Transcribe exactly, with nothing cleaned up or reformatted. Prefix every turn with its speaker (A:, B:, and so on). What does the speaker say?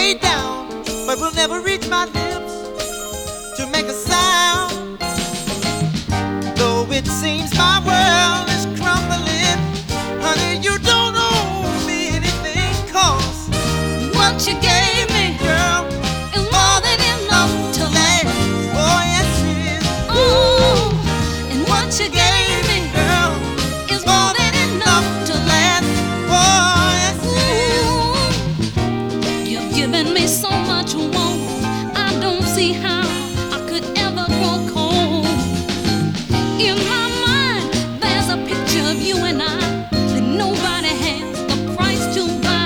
A: way down, but will never reach my lips to make a sound. Though it seems my world